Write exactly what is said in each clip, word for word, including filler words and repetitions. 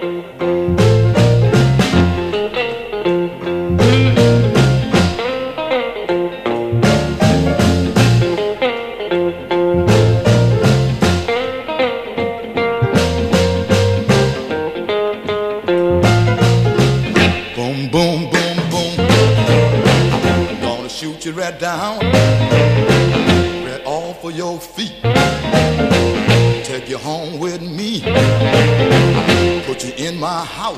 Right down, right off of your feet. Take you home with me. Put you in my house.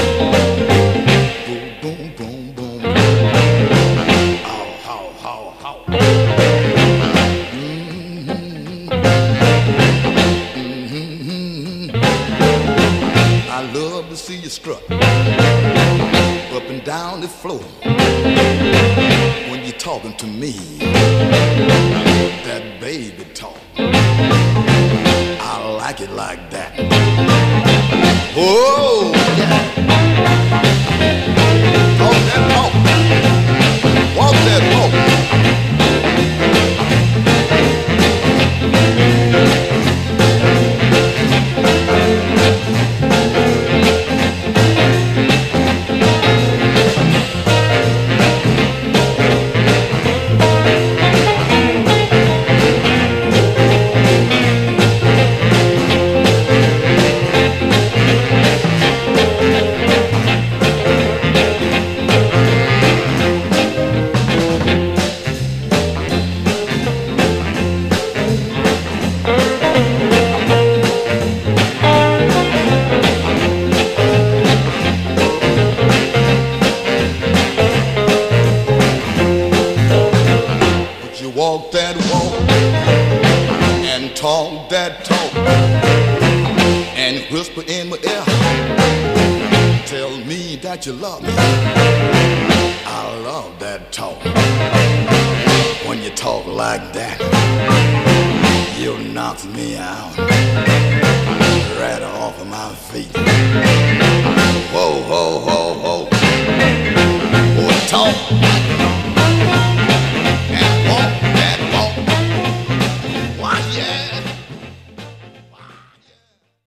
Boom, boom, boom, boom. How, how, how, how. Mm-hmm. Mm-hmm. I love to see you strut up and down the floor. You're talking to me, that baby talk. I like it like that. Oh, yeah. Talk that talk. Walk that walk. Walk that walk and talk that talk and whisper in my ear. Tell me that you love me. I love that talk. When you talk like that, you knock me out.